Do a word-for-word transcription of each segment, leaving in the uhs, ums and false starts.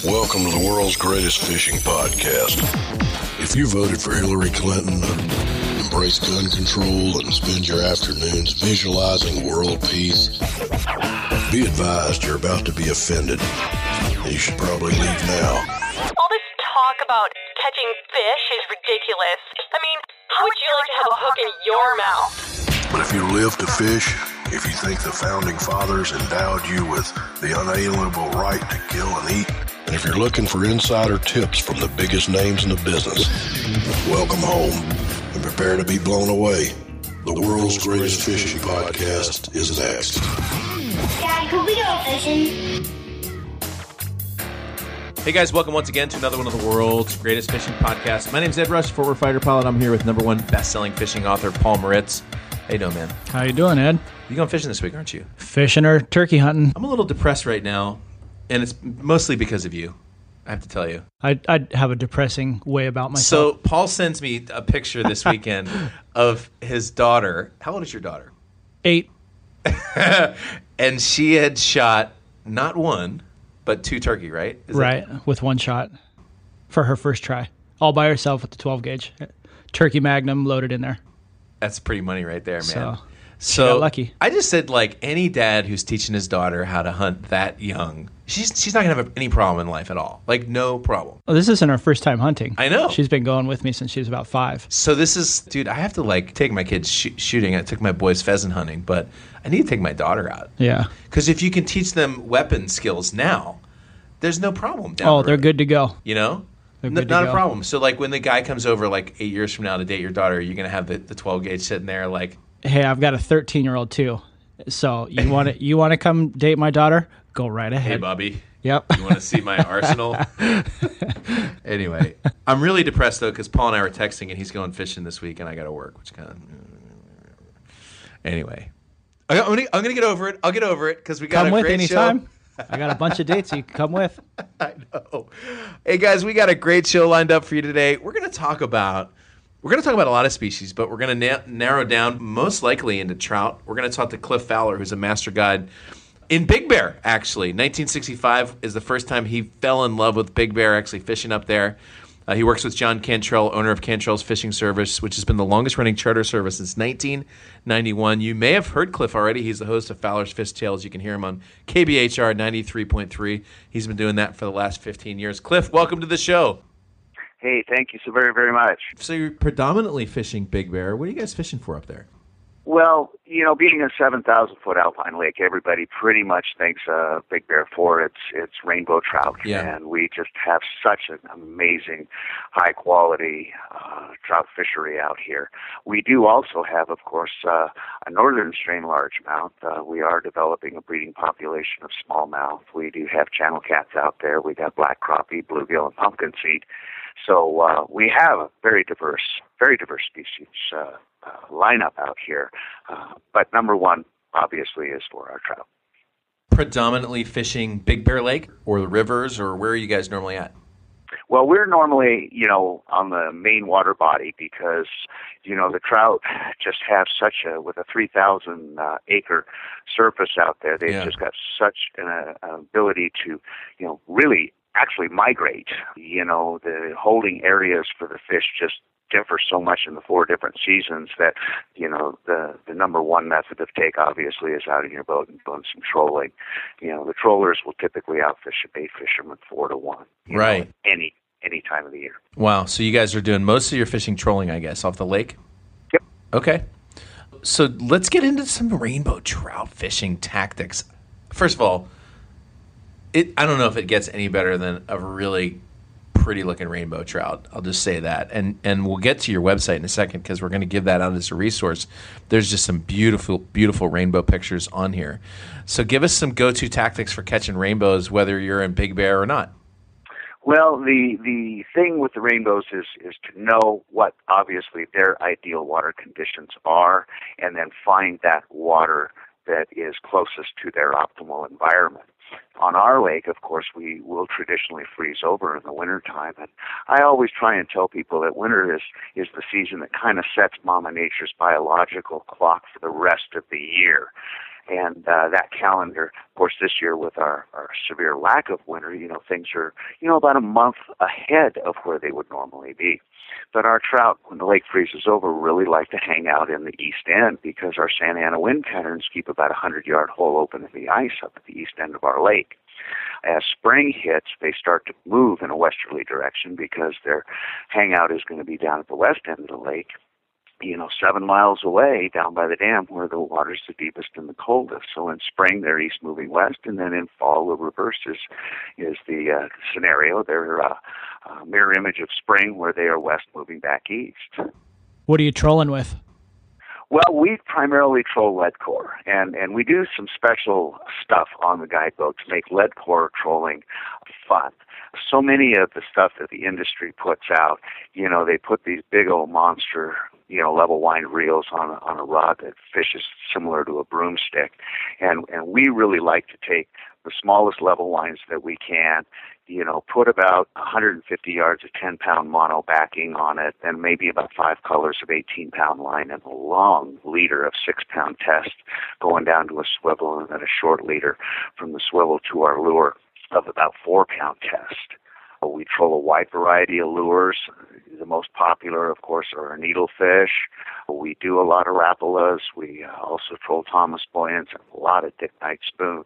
Welcome to the world's greatest fishing podcast. If you voted for Hillary Clinton, embrace gun control, and spend your afternoons visualizing world peace, be advised you're about to be offended. You should probably leave now. All this talk about catching fish is ridiculous. I mean, how would you like to have a hook in your mouth? But if you live to fish, if you think the founding fathers endowed you with the unalienable right to kill and eat, and if you're looking for insider tips from the biggest names in the business, welcome home and prepare to be blown away. The world's greatest fishing podcast is next. Dad, could we go fishing? Hey guys, welcome once again to another one of the world's greatest fishing podcasts. My name's Ed Rush, former fighter pilot. I'm here with number one best-selling fishing author, Paul Moritz. How you doing, man? How you doing, Ed? You going fishing this week, aren't you? Fishing or turkey hunting? I'm a little depressed right now, and it's mostly because of you, I have to tell you. I I have a depressing way about myself. So Paul sends me a picture this weekend of his daughter. How old is your daughter? Eight. And she had shot not one, but two turkey, right? Is right, that... with one shot for her first try. All by herself with the twelve gauge. Turkey Magnum loaded in there. That's pretty money right there, man. So, so she got lucky. I just said, like, any dad who's teaching his daughter how to hunt that young, she's she's not going to have any problem in life at all. Like, no problem. Well, this isn't her first time hunting. I know. She's been going with me since she was about five. So this is, dude, I have to, like, take my kids sh- shooting. I took my boys pheasant hunting, but I need to take my daughter out. Yeah. Because if you can teach them weapon skills now, there's no problem down Oh, the they're road. good to go. You know? They're N- good to not a go. problem. So, like, when the guy comes over, like, eight years from now to date your daughter, you're going to have the, the twelve gauge sitting there, like... Hey, I've got a thirteen-year-old, too. So you want to you want to come date my daughter? Go right ahead. Hey, Bobby. Yep. You want to see my arsenal? Anyway, I'm really depressed, though, because Paul and I were texting, and he's going fishing this week, and I got to work, which kind of... Anyway. I- I'm going to I'm gonna get over it. I'll get over it, because we got Come a with great anytime. show. I got a bunch of dates you can come with. I know. Hey, guys, we got a great show lined up for you today. We're going to talk about... We're going to talk about a lot of species, but we're going to na- narrow down most likely into trout. We're going to talk to Cliff Fowler, who's a master guide in Big Bear, actually. nineteen sixty-five is the first time he fell in love with Big Bear, actually fishing up there. Uh, he works with John Cantrell, owner of Cantrell's Fishing Service, which has been the longest-running charter service since nineteen ninety-one. You may have heard Cliff already. He's the host of Fowler's Fish Tales. You can hear him on K B H R ninety-three point three. He's been doing that for the last fifteen years. Cliff, welcome to the show. Hey, thank you so very, very much. So you're predominantly fishing Big Bear. What are you guys fishing for up there? Well, you know, being a seven thousand foot alpine lake, everybody pretty much thinks uh, Big Bear for its its rainbow trout. Yeah. And we just have such an amazing, high-quality uh, trout fishery out here. We do also have, of course, uh, a northern strain largemouth. Uh, we are developing a breeding population of smallmouth. We do have channel cats out there. We got black crappie, bluegill, and pumpkin seed. So uh, we have a very diverse, very diverse species uh, uh, lineup out here. Uh, but number one, obviously, is for our trout. Predominantly fishing Big Bear Lake or the rivers, or where are you guys normally at? Well, we're normally, you know, on the main water body because, you know, the trout just have such a, with a three thousand uh, acre surface out there, they've Yeah. just got such an, uh, an ability to, you know, really actually migrate. You know, the holding areas for the fish just differ so much in the four different seasons that, you know, the, the number one method of take obviously is out in your boat and doing some trolling. You know, the trollers will typically outfish a bait fisherman four to one. you Right. know, any any time of the year. Wow. So you guys are doing most of your fishing trolling, I guess, off the lake? Yep. Okay. So let's get into some rainbow trout fishing tactics. First of all, it I don't know if it gets any better than a really pretty looking rainbow trout. I'll just say that. And and we'll get to your website in a second because we're going to give that out as a resource. There's just some beautiful, beautiful rainbow pictures on here. So give us some go-to tactics for catching rainbows, whether you're in Big Bear or not. Well, the the thing with the rainbows is is to know what obviously their ideal water conditions are, and then find that water that is closest to their optimal environment. On our lake, of course, we will traditionally freeze over in the wintertime. And I always try and tell people that winter is, is the season that kind of sets Mama Nature's biological clock for the rest of the year. And uh, that calendar, of course, this year with our, our severe lack of winter, you know, things are, you know, about a month ahead of where they would normally be. But our trout, when the lake freezes over, really like to hang out in the east end because our Santa Ana wind patterns keep about a hundred-yard hole open in the ice up at the east end of our lake. As spring hits, they start to move in a westerly direction because their hangout is going to be down at the west end of the lake, you know, seven miles away down by the dam where the water's the deepest and the coldest. So in spring, they're east moving west, and then in fall, the reverse is, is the uh, scenario. They're a uh, uh, mirror image of spring where they are west moving back east. What are you trolling with? Well, we primarily troll lead core, and, and we do some special stuff on the guidebook to make lead core trolling fun. So many of the stuff that the industry puts out, you know, they put these big old monster, you know, level wind reels on a, on a rod that fishes similar to a broomstick, and and we really like to take the smallest level winds that we can, you know, put about one hundred fifty yards of ten-pound mono backing on it, and maybe about five colors of eighteen-pound line, and a long leader of six-pound test going down to a swivel, and then a short leader from the swivel to our lure of about four-pound test. We troll a wide variety of lures. The most popular, of course, are our needlefish. We do a lot of rapalas. We uh, also troll Thomas buoyants and a lot of Dick Knight spoons.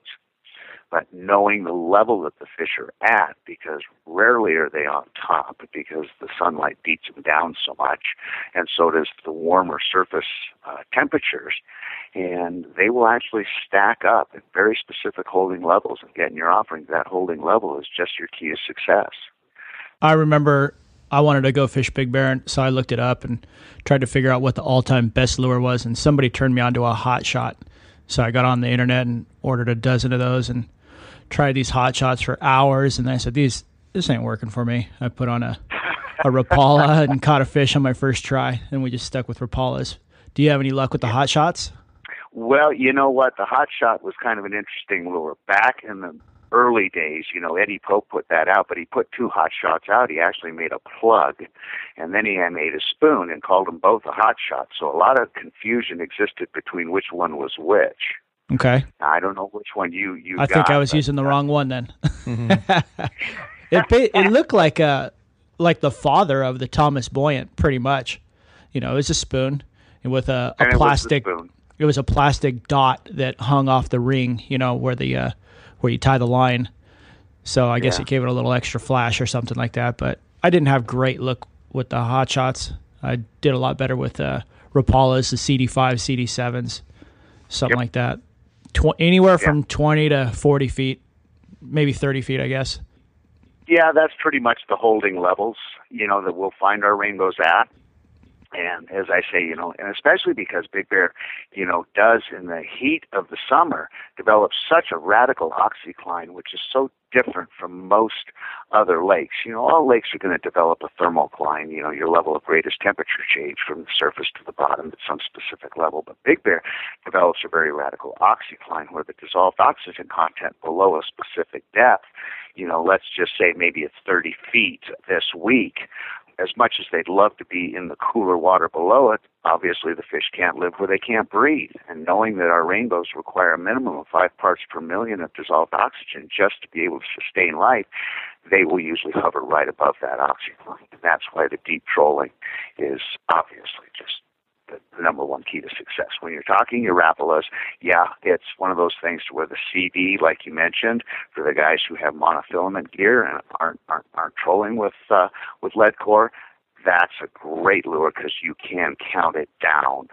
But knowing the level that the fish are at, because rarely are they on top, because the sunlight beats them down so much, and so does the warmer surface uh, temperatures, and they will actually stack up at very specific holding levels. And getting your offering, that holding level is just your key to success. I remember I wanted to go fish Big Bear, so I looked it up and tried to figure out what the all-time best lure was, and somebody turned me onto a hot shot. So I got on the internet and ordered a dozen of those and tried these hot shots for hours, and I said, "These, this ain't working for me." I put on a, a Rapala and caught a fish on my first try, and we just stuck with Rapalas. Do you have any luck with the hot shots? Well, you know what? The hot shot was kind of an interesting lure. Back in the early days, you know, Eddie Pope put that out, but he put two hot shots out. He actually made a plug, and then he had made a spoon and called them both a hot shot. So a lot of confusion existed between which one was which. Okay. Now, I don't know which one you, you I got. think I was using the uh, wrong one then. Mm-hmm. it it looked like a, like the father of the Thomas Buoyant, pretty much. You know, it was a spoon and with a, a and plastic. It was, it was a plastic dot that hung off the ring. You know, where the uh, where you tie the line. So I guess yeah. it gave it a little extra flash or something like that. But I didn't have great look with the hot shots. I did a lot better with uh, Rapalas, the C D five, C D sevens, something yep. like that. Tw- anywhere from yeah. twenty to forty feet, maybe thirty feet, I guess. Yeah, that's pretty much the holding levels, you know, that we'll find our rainbows at. And as I say, you know, and especially because Big Bear, you know, does in the heat of the summer develop such a radical oxycline, which is so different from most other lakes. You know, all lakes are going to develop a thermocline, you know, your level of greatest temperature change from the surface to the bottom at some specific level. But Big Bear develops a very radical oxycline where the dissolved oxygen content below a specific depth, you know, let's just say maybe it's thirty feet this week. As much as they'd love to be in the cooler water below it, obviously the fish can't live where they can't breathe. And knowing that our rainbows require a minimum of five parts per million of dissolved oxygen just to be able to sustain life, they will usually hover right above that oxycline. And that's why the deep trolling is obviously just the, the number one key to success. When you're talking your rapalas, yeah, it's one of those things to where the C D, like you mentioned, for the guys who have monofilament gear and aren't aren't, aren't trolling with uh, with lead core, that's a great lure because you can count it down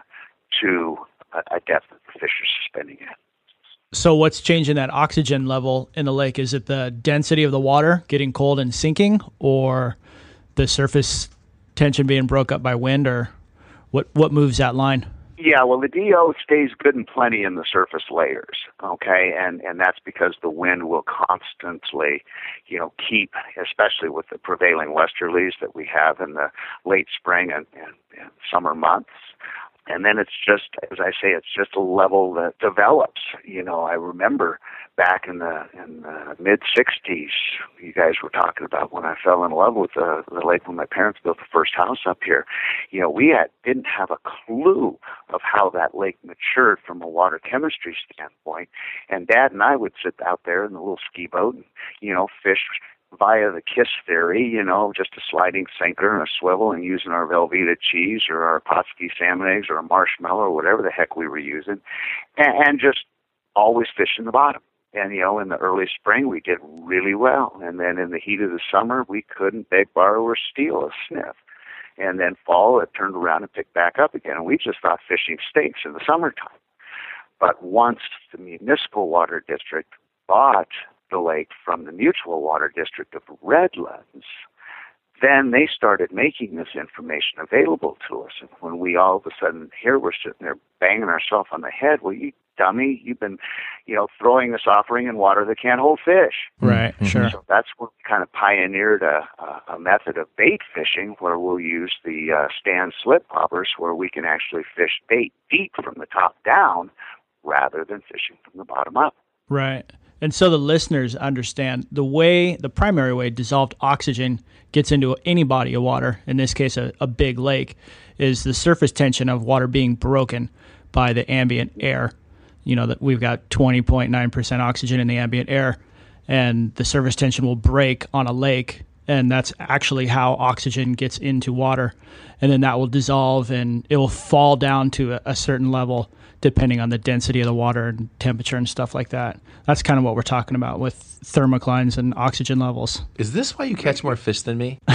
to a, a depth that the fish are suspending at. So what's changing that oxygen level in the lake? Is it the density of the water getting cold and sinking, or the surface tension being broke up by wind, or What what moves that line? Yeah, well, the D O stays good and plenty in the surface layers, okay, and and that's because the wind will constantly, you know, keep, especially with the prevailing westerlies that we have in the late spring and, and, and summer months, And then it's just, as I say, it's just a level that develops. You know, I remember back in the in the mid sixties, you guys were talking about when I fell in love with the, the lake when my parents built the first house up here. You know, we had, didn't have a clue of how that lake matured from a water chemistry standpoint. And Dad and I would sit out there in the little ski boat and, you know, fish via the KISS theory, you know, just a sliding sinker and a swivel and using our Velveeta cheese or our Potski salmon eggs or a marshmallow or whatever the heck we were using, and, and just always fishing the bottom. And, you know, in the early spring, we did really well. And then in the heat of the summer, we couldn't beg, borrow, or steal a sniff. And then fall, it turned around and picked back up again. And we just thought fishing stinks in the summertime. But once the municipal water district bought the lake from the Mutual Water District of Redlands, then they started making this information available to us. And when we all of a sudden, here we're sitting there banging ourselves on the head, well, you dummy, you've been, you know, throwing this offering in water that can't hold fish. Right, Mm-hmm. sure. So that's when we kind of pioneered a, a, a method of bait fishing where we'll use the uh, stand slip poppers where we can actually fish bait deep from the top down rather than fishing from the bottom up. Right. And so the listeners understand the way, the primary way dissolved oxygen gets into any body of water, in this case a, a big lake, is the surface tension of water being broken by the ambient air. You know, that we've got twenty point nine percent oxygen in the ambient air, and the surface tension will break on a lake, and that's actually how oxygen gets into water. And then that will dissolve, and it will fall down to a, a certain level depending on the density of the water and temperature and stuff like that. That's kind of what we're talking about with thermoclines and oxygen levels. Is this why you catch more fish than me?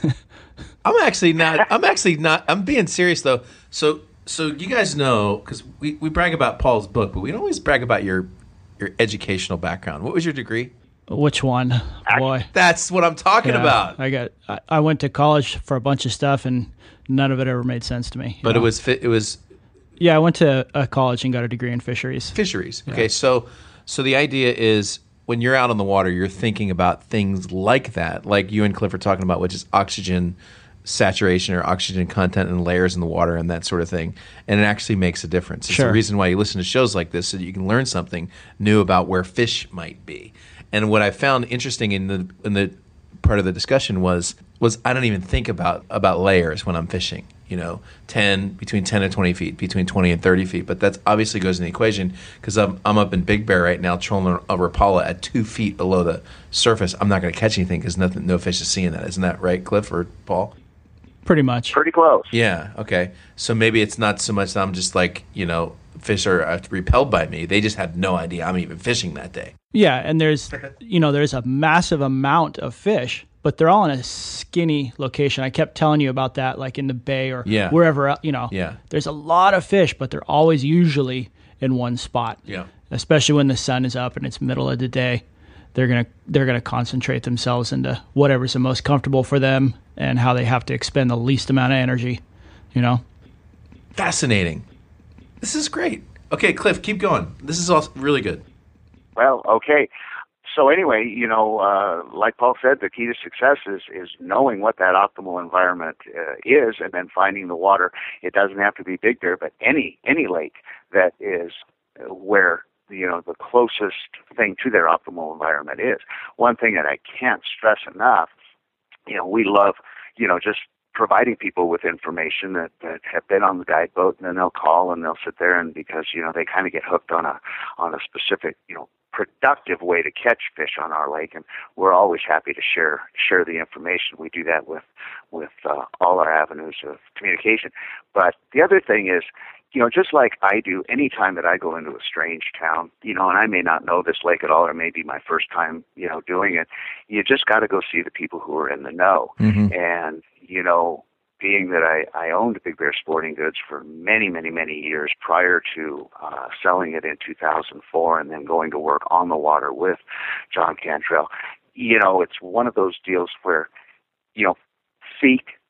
I'm actually not. I'm actually not. I'm being serious though. So, so you guys know, because we, we brag about Paul's book, but we don't always brag about your your educational background. What was your degree? Which one? Boy. That's what I'm talking Yeah, about. I got. I, I went to college for a bunch of stuff, and none of it ever made sense to me. you But know? it was fi- it was Yeah, I went to a college and got a degree in fisheries. fisheries. Okay, so so the idea is when you're out on the water, you're thinking about things like that, like you and Cliff are talking about, which is oxygen saturation or oxygen content and layers in the water and that sort of thing. And it actually makes a difference. It's Sure. the reason why you listen to shows like this, so that you can learn something new about where fish might be. And what I found interesting in the in the part of the discussion was was I don't even think about about layers when I'm fishing. You know, ten between ten and twenty feet, between twenty and thirty feet. But that obviously goes in the equation because I'm I'm up in Big Bear right now trolling a Rapala at two feet below the surface. I'm not going to catch anything because nothing, no fish is seeing that. Isn't that right, Cliff or Paul? Pretty much. Pretty close. Yeah. Okay. So maybe it's not so much that I'm just like, you know, fish are uh, repelled by me. They just had no idea I'm even fishing that day. Yeah, and there's, you know, there's a massive amount of fish, but they're all in a skinny location. I kept telling you about that, like in the bay or Yeah. wherever, el- you know. Yeah. There's a lot of fish, but they're always usually in one spot. Yeah. Especially when the sun is up and it's middle of the day. They're gonna they're gonna concentrate themselves into whatever's the most comfortable for them and how they have to expend the least amount of energy, you know. Fascinating. This is great. Okay, Cliff, keep going. This is all really good. Well, okay. So anyway, you know, uh, like Paul said, the key to success is, is knowing what that optimal environment uh, is and then finding the water. It doesn't have to be Big Bear, but any any lake that is where, you know, the closest thing to their optimal environment is. One thing that I can't stress enough, you know, we love, you know, just providing people with information that, that have been on the guide boat, and then they'll call and they'll sit there, and because, you know, they kind of get hooked on a on a specific, you know, productive way to catch fish on our lake, and we're always happy to share share the information. We do that with with uh, all our avenues of communication. But the other thing is, you know, just like I do any time that I go into a strange town, you know, and I may not know this lake at all, or maybe my first time, you know, doing it, you just got to go see the people who are in the know. Mm-hmm. And, you know, being that I, I owned Big Bear Sporting Goods for many, many, many years prior to uh, selling it in two thousand four and then going to work on the water with John Cantrell, you know, it's one of those deals where, you know, seek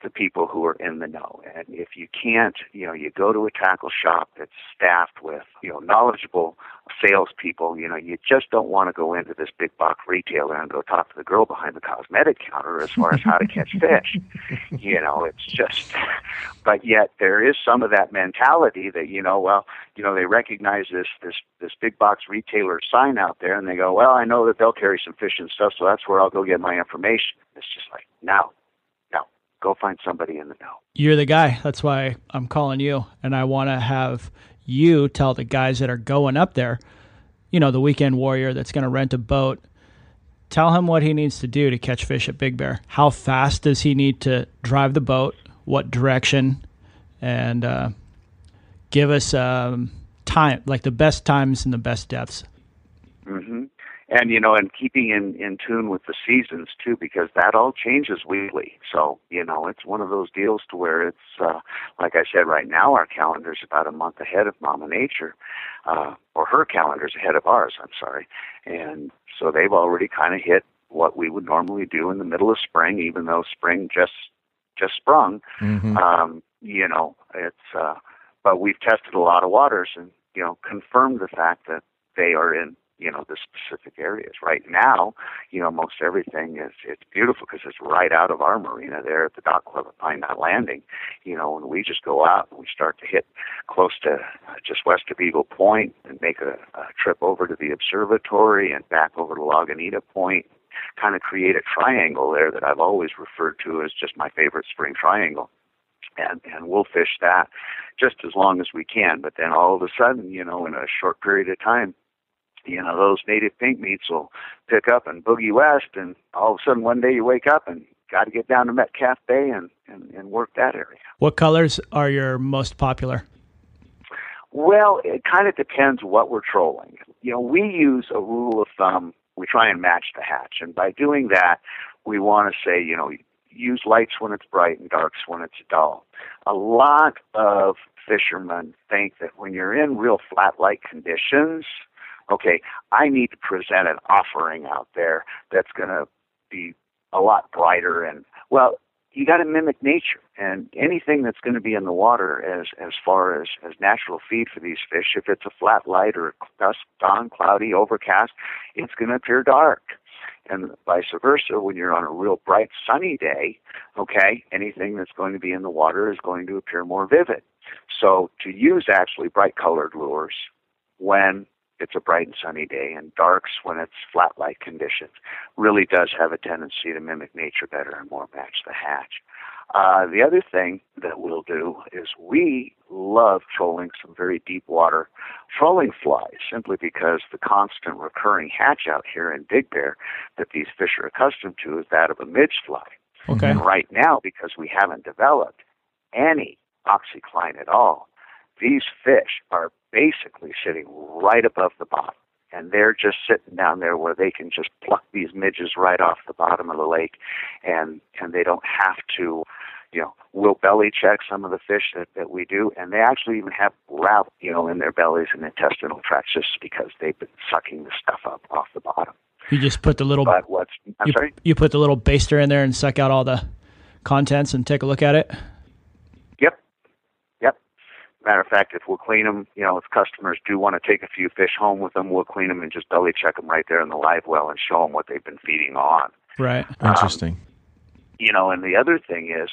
the people who are in the know. And if you can't, you know, you go to a tackle shop that's staffed with, you know, knowledgeable salespeople. You know, you just don't want to go into this big box retailer and go talk to the girl behind the cosmetic counter as far as how to catch fish. You know, it's just, but yet there is some of that mentality that, you know, well, you know, they recognize this, this, this big box retailer sign out there and they go, well, I know that they'll carry some fish and stuff, so that's where I'll go get my information. It's just like, no, no, go find somebody in the know. You're the guy. That's why I'm calling you. And I want to have you tell the guys that are going up there, you know, the weekend warrior that's going to rent a boat, tell him what he needs to do to catch fish at Big Bear. How fast does he need to drive the boat? What direction? And uh, give us um, time, like the best times and the best depths. Mm-hmm. And, you know, and keeping in, in tune with the seasons, too, because that all changes weekly. So, you know, it's one of those deals to where it's, uh, like I said, right now our calendar's about a month ahead of Mama Nature, uh, or her calendar's ahead of ours, I'm sorry. And so they've already kind of hit what we would normally do in the middle of spring, even though spring just just sprung. Mm-hmm. Um, you know, it's, uh, but we've tested a lot of waters and, you know, confirmed the fact that they are in, you know, the specific areas. Right now, you know, most everything is, it's beautiful because it's right out of our marina there at the Dock Club at Pine Knot Landing. You know, and we just go out and we start to hit close to uh, just west of Eagle Point and make a, a trip over to the observatory and back over to Lagunita Point, kind of create a triangle there that I've always referred to as just my favorite spring triangle. And, and we'll fish that just as long as we can. But then all of a sudden, you know, in a short period of time, you know, those native pink meats will pick up and boogie west, and all of a sudden one day you wake up and got to get down to Metcalf Bay and, and, and work that area. What colors are your most popular? Well, it kind of depends what we're trolling. You know, we use a rule of thumb. We try and match the hatch, and by doing that, we want to say, you know, use lights when it's bright and darks when it's dull. A lot of fishermen think that when you're in real flat light conditions, okay, I need to present an offering out there that's going to be a lot brighter. And, well, you got to mimic nature. And anything that's going to be in the water as as far as, as natural feed for these fish, if it's a flat light or dusk, dawn, cloudy, overcast, it's going to appear dark. And vice versa, when you're on a real bright, sunny day, okay, anything that's going to be in the water is going to appear more vivid. So to use actually bright-colored lures when it's a bright and sunny day, and darks when it's flat light conditions, really does have a tendency to mimic nature better and more match the hatch. Uh, the other thing that we'll do is we love trolling some very deep water trolling flies, simply because the constant recurring hatch out here in Big Bear that these fish are accustomed to is that of a midge fly. Okay. And right now, because we haven't developed any OxyCline at all, these fish are basically sitting right above the bottom. And they're just sitting down there where they can just pluck these midges right off the bottom of the lake. And, and they don't have to, you know, we'll belly check some of the fish that, that we do. And they actually even have gravel, you know, in their bellies and intestinal tracts just because they've been sucking the stuff up off the bottom. You just put the little, but what's, I'm you, sorry? you put the little baster in there and suck out all the contents and take a look at it? Yep. Yep. Matter of fact, if we'll clean them, you know, if customers do want to take a few fish home with them, we'll clean them and just belly check them right there in the live well and show them what they've been feeding on. Right. Interesting. Um, you know, and the other thing is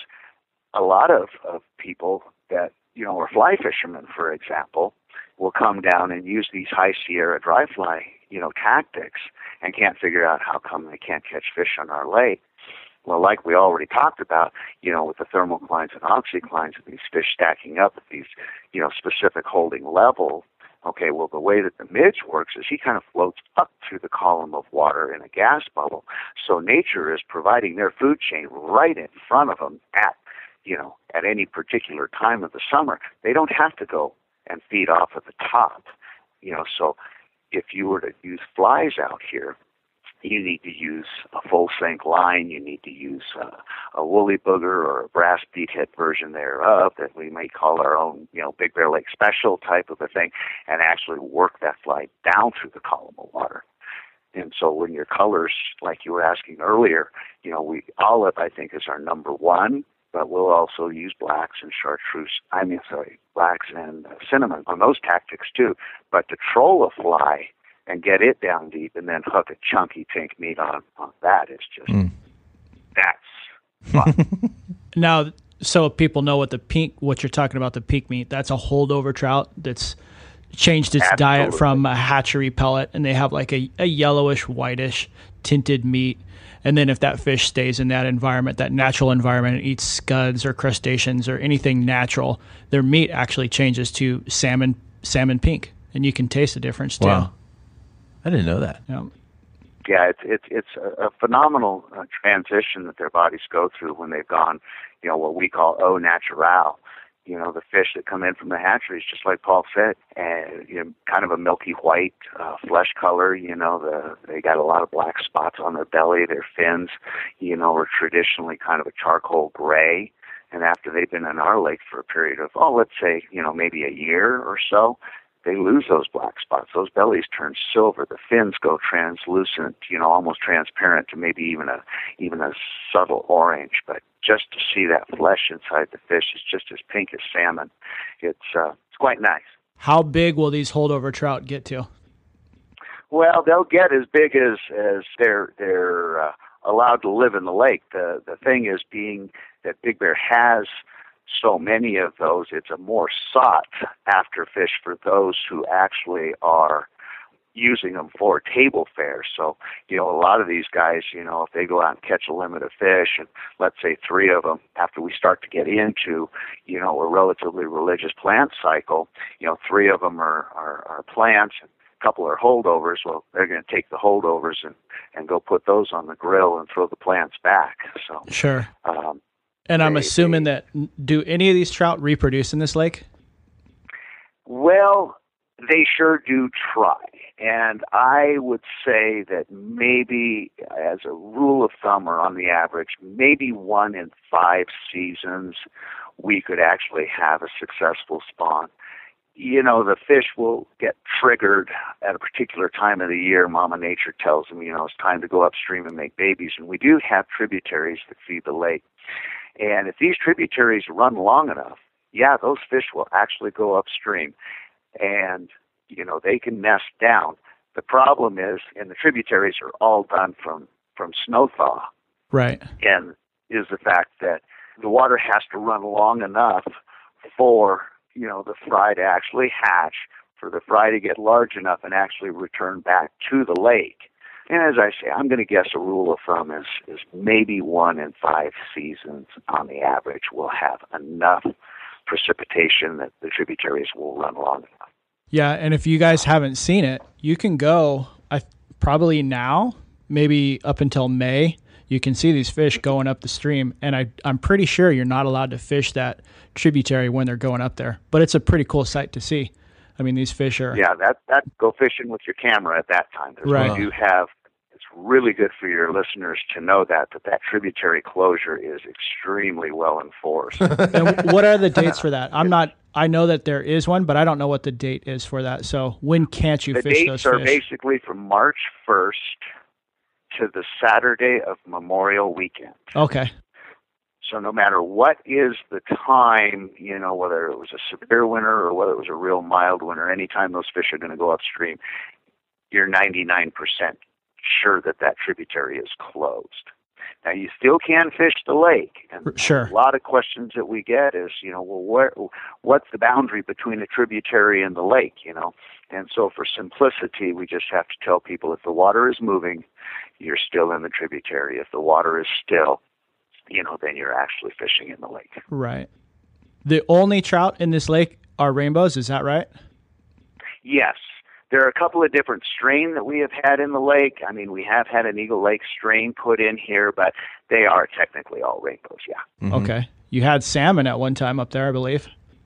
a lot of, of people that, you know, are fly fishermen, for example, will come down and use these high Sierra dry fly, you know, tactics and can't figure out how come they can't catch fish on our lake. Well, like we already talked about, you know, with the thermoclines and oxyclines and these fish stacking up at these, you know, specific holding level. Okay, well, the way that the midge works is he kind of floats up through the column of water in a gas bubble. So nature is providing their food chain right in front of them at, you know, at any particular time of the summer. They don't have to go and feed off at the top, you know. So if you were to use flies out here, you need to use a full sink line. You need to use uh, a woolly booger or a brass beathead version thereof that we may call our own, you know, Big Bear Lake Special type of a thing, and actually work that fly down through the column of water. And so when your colors, like you were asking earlier, you know, we olive, I think, is our number one. but we'll also use blacks and chartreuse, I mean, sorry, blacks and uh, cinnamon on those tactics too. But to troll a fly and get it down deep and then hook a chunky pink meat on, on that is just, mm. that's fun. Now, so people know what the pink, what you're talking about, the pink meat, that's a holdover trout that's changed its Absolutely. diet from a hatchery pellet, and they have like a, a yellowish, whitish tinted meat. And then if that fish stays in that environment, that natural environment, and eats scuds or crustaceans or anything natural, their meat actually changes to salmon salmon pink, and you can taste the difference too. Wow. I didn't know that. Yeah, yeah it's it's it's a, a phenomenal uh, transition that their bodies go through when they've gone, you know, what we call au naturel. You know, the fish that come in from the hatcheries, just like Paul said, and you know, kind of a milky white uh, flesh color. You know, the they got a lot of black spots on their belly. Their fins, you know, are traditionally kind of a charcoal gray. And after they've been in our lake for a period of, oh, let's say, you know, maybe a year or so, they lose those black spots. Those bellies turn silver. The fins go translucent, you know, almost transparent to maybe even a even a subtle orange. But just to see that flesh inside the fish is just as pink as salmon. It's uh, it's quite nice. How big will these holdover trout get to? Well, they'll get as big as as they're they're uh, allowed to live in the lake. The the thing is, being that Big Bear has so many of those, it's a more sought after fish for those who actually are using them for table fare. So, you know, a lot of these guys, you know, if they go out and catch a limit of fish, and let's say three of them, after we start to get into, you know, a relatively religious plant cycle, you know, three of them are, are, are plants, and a couple are holdovers. Well, they're going to take the holdovers and, and go put those on the grill and throw the plants back. So, sure. Um, And I'm they, assuming they, that, do any of these trout reproduce in this lake? Well, they sure do try. And I would say that maybe, as a rule of thumb or on the average, maybe one in five seasons we could actually have a successful spawn. You know, the fish will get triggered at a particular time of the year. Mama Nature tells them, you know, it's time to go upstream and make babies. And we do have tributaries that feed the lake. And if these tributaries run long enough, yeah, those fish will actually go upstream. And, you know, they can nest down. The problem is, and the tributaries are all done from, from snow thaw. Right. And is the fact that the water has to run long enough for, you know, the fry to actually hatch, for the fry to get large enough and actually return back to the lake. And as I say, I'm going to guess a rule of thumb is, is maybe one in five seasons on the average will have enough precipitation that the tributaries will run long enough. Yeah, and if you guys haven't seen it, you can go I probably now, maybe up until May, you can see these fish going up the stream, and I, I'm pretty sure you're not allowed to fish that tributary when they're going up there. But it's a pretty cool sight to see. I mean, these fish are... Yeah, that, that go fishing with your camera at that time. There's right. We do have... It's really good for your listeners to know that, that that tributary closure is extremely well enforced. And what are the dates for that? I'm not... I know that there is one, but I don't know what the date is for that. So when can't you the fish those dates fish? are basically from March first to the Saturday of Memorial Weekend. Okay. So no matter what is the time, you know, whether it was a severe winter or whether it was a real mild winter, anytime those fish are going to go upstream, you're ninety-nine percent sure that that tributary is closed. Now, you still can fish the lake. And sure. A lot of questions that we get is, you know, well, where, what's the boundary between a tributary and the lake, you know? And so for simplicity, we just have to tell people if the water is moving, you're still in the tributary. If the water is still, you know, then you're actually fishing in the lake. Right. The only trout in this lake are rainbows, is that right? Yes. There are a couple of different strains that we have had in the lake. I mean, we have had an Eagle Lake strain put in here, but they are technically all rainbows, yeah. Mm-hmm. Okay. You had salmon at one time up there, I believe.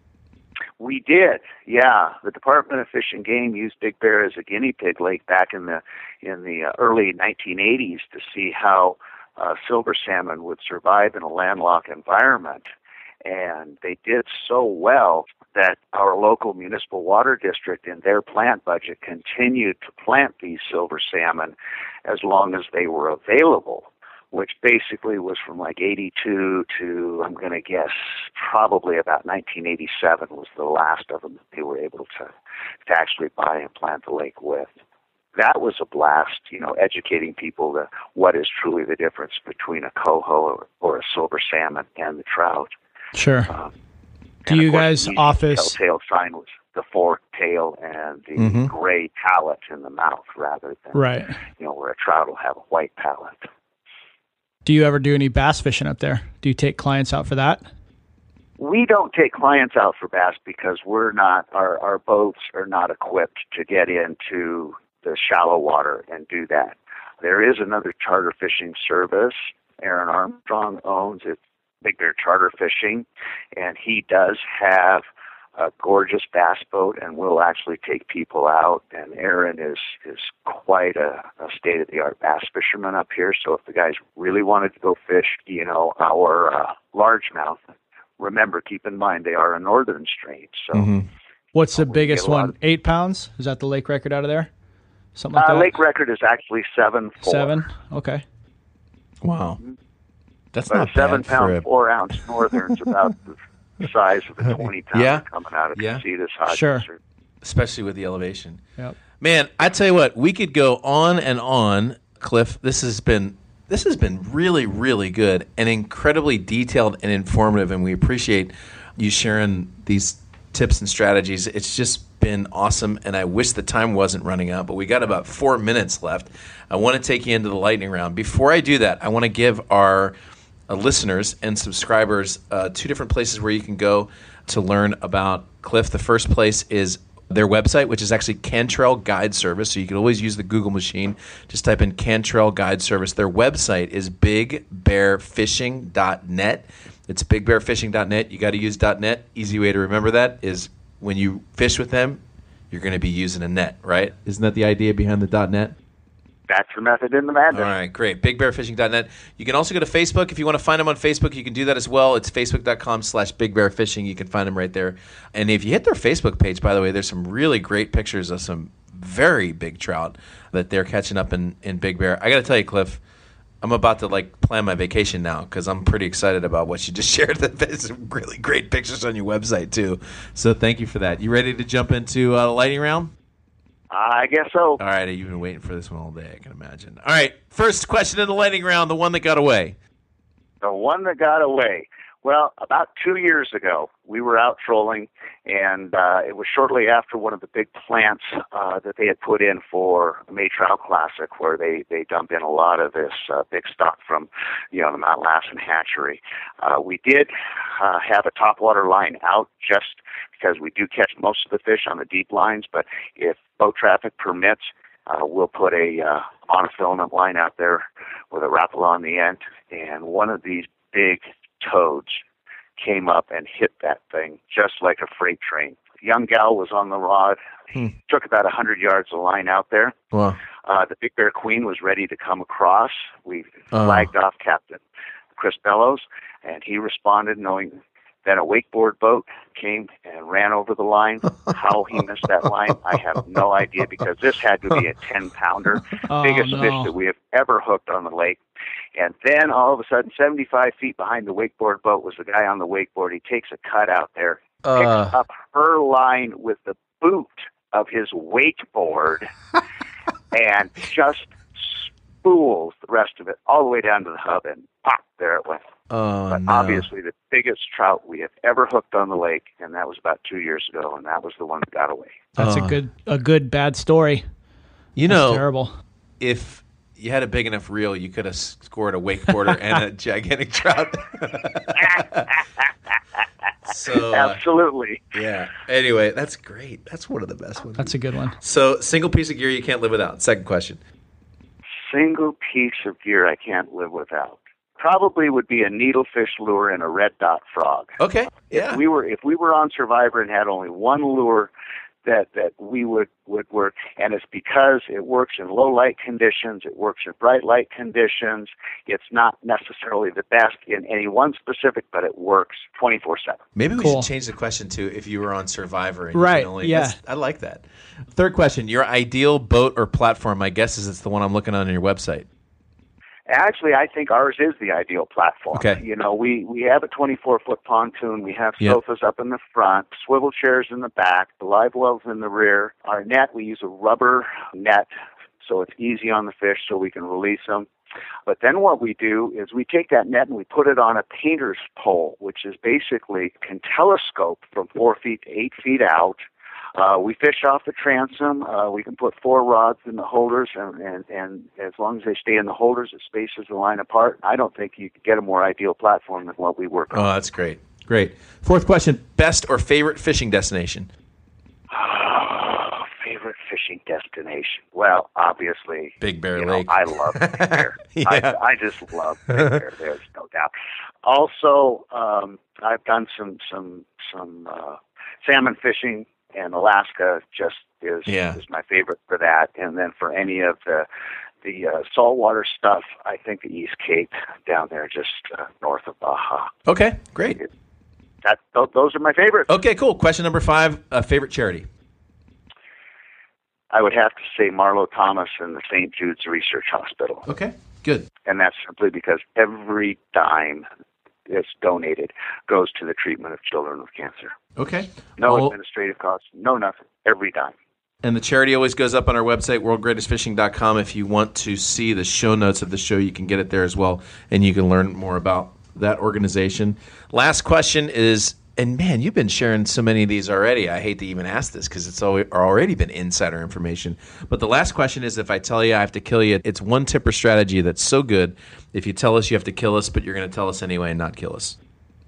We did, yeah. The Department of Fish and Game used Big Bear as a guinea pig lake back in the in the uh, early nineteen eighties to see how uh, silver salmon would survive in a landlocked environment. And they did so well that our local municipal water district in their plant budget continued to plant these silver salmon as long as they were available, which basically was from like eighty-two to, I'm going to guess, probably about nineteen eighty-seven was the last of them that they were able to, to actually buy and plant the lake with. That was a blast, you know, educating people to what is truly the difference between a coho or, or a silver salmon and the trout. Sure. Um, Do you guys office... telltale sign was the forked tail and the mm-hmm. gray palate in the mouth rather than, right. you know, where a trout will have a white palate. Do you ever do any bass fishing up there? Do you take clients out for that? We don't take clients out for bass because we're not, our, our boats are not equipped to get into the shallow water and do that. There is another charter fishing service Aaron Armstrong owns. It's Big Bear Charter Fishing, and he does have a gorgeous bass boat and will actually take people out. And Aaron is is quite a, a state-of-the-art bass fisherman up here. So if the guys really wanted to go fish, you know, our uh, largemouth, remember, keep in mind they are a northern strain. So, mm-hmm. What's the biggest one? Of, Eight pounds? Is that the lake record out of there? Something like uh, that? Lake record is actually seven four. Seven? Okay. Wow. That's but not a seven bad pound, for a... four ounce northern's about the size of a twenty pounder yeah. coming out of yeah. Casitas Hodges. Sure. Especially with the elevation. Yep. Man, I tell you what, we could go on and on, Cliff. This has been this has been really, really good and incredibly detailed and informative, and we appreciate you sharing these tips and strategies. It's just been awesome, and I wish the time wasn't running out, but we got about four minutes left. I want to take you into the lightning round. Before I do that, I want to give our uh, listeners and subscribers uh, two different places where you can go to learn about Cliff. The first place is their website, which is actually Cantrell Guide Service, so you can always use the Google machine. Just type in Cantrell Guide Service. Their website is big bear fishing dot net. It's big bear fishing dot net. You got to use .net. Easy way to remember that is when you fish with them, you're going to be using a net, right? Isn't that the idea behind the .net? That's the method in the madness. All right, great. big bear fishing dot net. You can also go to Facebook. If you want to find them on Facebook, you can do that as well. It's facebook.com slash bigbearfishing. You can find them right there. And if you hit their Facebook page, by the way, there's some really great pictures of some very big trout that they're catching up in, in Big Bear. I got to tell you, Cliff, I'm about to like plan my vacation now because I'm pretty excited about what you just shared. There's some really great pictures on your website too. So thank you for that. You ready to jump into uh, the lightning round? I guess so. All right, you've been waiting for this one all day, I can imagine. All right, first question in the lightning round, the one that got away. The one that got away. Well, about two years ago, we were out trolling, and uh, it was shortly after one of the big plants uh, that they had put in for the May Trout Classic, where they, they dump in a lot of this uh, big stock from, you know, the Mount Lassen hatchery. Uh, we did uh, have a topwater line out just because we do catch most of the fish on the deep lines, but if boat traffic permits, uh, we'll put a uh, on a filament line out there with a rappel on the end, and one of these big toads came up and hit that thing just like a freight train. A young gal was on the rod. Hmm. Took about one hundred yards of line out there. Wow. Uh, the Big Bear Queen was ready to come across. We Oh. flagged off Captain Chris Bellows, and he responded knowing that a wakeboard boat came and ran over the line. How he missed that line, I have no idea, because this had to be a ten-pounder, Oh, biggest no. fish that we have ever hooked on the lake. And then all of a sudden, seventy-five feet behind the wakeboard boat was the guy on the wakeboard. He takes a cut out there, Uh. picks up her line with the boot of his wakeboard, and just spools the rest of it all the way down to the hub, and pop, there it went. Oh, But no. obviously the biggest trout we have ever hooked on the lake, and that was about two years ago, and that was the one that got away. That's Oh. a good, a good bad story. You That's know, terrible. if you had a big enough reel, you could have scored a wakeboarder and a gigantic trout. so, uh, Absolutely. yeah. Anyway, that's great. That's one of the best ones. That's a good one. So, single piece of gear you can't live without. Second question. Single piece of gear I can't live without. Probably would be a needlefish lure and a red dot frog. Okay. If Yeah. we were if we were on Survivor and had only one lure that that we would would work, and it's because it works in low light conditions, it works in bright light conditions. It's not necessarily the best in any one specific, but it works twenty-four seven. Maybe we Cool. should change the question to if you were on Survivor. And you Right, can only, yeah. that's- I like that. Third question. Your ideal boat or platform, my guess is it's the one I'm looking on your website. Actually, I think ours is the ideal platform. Okay. You know, we, we have a twenty-four foot pontoon. We have Yep. sofas up in the front, swivel chairs in the back, the live wells in the rear. Our net, we use a rubber net, so it's easy on the fish so we can release them. But then what we do is we take that net and we put it on a painter's pole, which is basically can telescope from four feet to eight feet out. Uh, we fish off the transom. Uh, we can put four rods in the holders, and, and, and as long as they stay in the holders, it spaces the line apart. I don't think you could get a more ideal platform than what we work on. Oh, that's great. Great. Fourth question, best or favorite fishing destination? Oh, favorite fishing destination? Well, obviously, Big Bear you know, Lake. I love Big Bear. Yeah. I, I just love Big Bear. There's no doubt. Also, um, I've done some some some uh, salmon fishing. And Alaska just is Yeah. is my favorite for that. And then for any of the the uh, saltwater stuff, I think the East Cape down there, just uh, north of Baja. Okay, great. That th- those are my favorites. Okay, cool. Question number five, uh, favorite charity? I would have to say Marlo Thomas and the Saint Jude's Research Hospital, Okay, good. and that's simply because every dime that's donated goes to the treatment of children with cancer. Okay. No All- administrative costs, no nothing. Every dime. And the charity always goes up on our website, world greatest fishing dot com. If you want to see the show notes of the show, you can get it there as well, and you can learn more about that organization. Last question is, and man, you've been sharing so many of these already. I hate to even ask this because it's al- already been insider information. But the last question is, if I tell you I have to kill you, it's one tip or strategy that's so good. If you tell us you have to kill us, but you're going to tell us anyway and not kill us.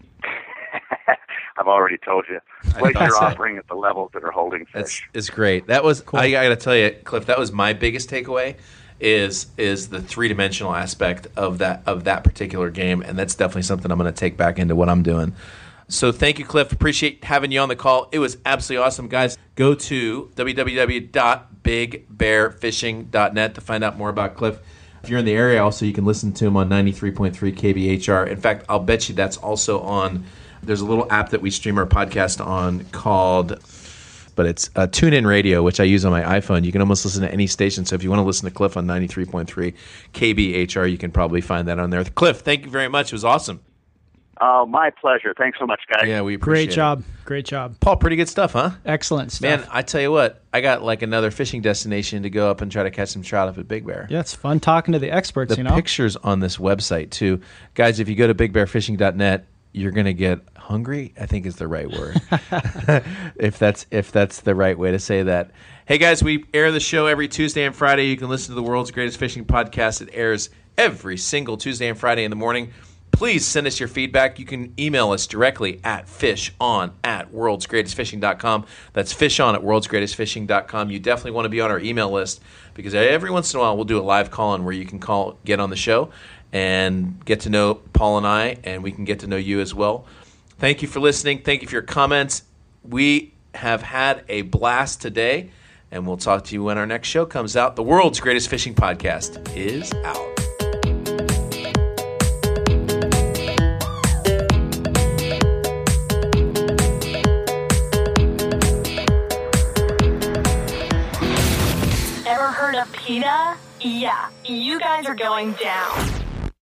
I've already told you. Place thought your so. offering at the levels that are holding fish. That's it's great. That was I, I got to tell you, Cliff. That was my biggest takeaway. Is is the three dimensional aspect of that of that particular game, and that's definitely something I'm going to take back into what I'm doing. So thank you, Cliff. Appreciate having you on the call. It was absolutely awesome, guys. Go to w w w dot big bear fishing dot net to find out more about Cliff. If you're in the area, also you can listen to him on ninety-three point three K B H R. In fact, I'll bet you that's also on. There's a little app that we stream our podcast on called, but it's uh, TuneIn Radio, which I use on my iPhone. You can almost listen to any station. So if you want to listen to Cliff on ninety-three point three K B H R, you can probably find that on there. Cliff, thank you very much. It was awesome. Oh, my pleasure. Thanks so much, guys. Yeah, we appreciate Great it. job. Great job. Paul, pretty good stuff, huh? Excellent stuff. Man, I tell you what, I got like another fishing destination to go up and try to catch some trout up at Big Bear. Yeah, it's fun talking to the experts, The you know. pictures on this website, too. Guys, if you go to big bear fishing dot net, you're going to get hungry, I think is the right word. if that's if that's the right way to say that. Hey, guys, we air the show every Tuesday and Friday. You can listen to the world's greatest fishing podcast. It airs every single Tuesday and Friday in the morning. Please send us your feedback. You can email us directly at fishon at worlds greatest fishing dot com. That's fishon at worlds greatest fishing dot com. You definitely want to be on our email list because every once in a while we'll do a live call-in where you can call, get on the show and get to know Paul and I, and we can get to know you as well. Thank you for listening. Thank you for your comments. We have had a blast today, and we'll talk to you when our next show comes out. The world's greatest fishing podcast is out. Ever heard of PETA? Yeah, you guys are going down.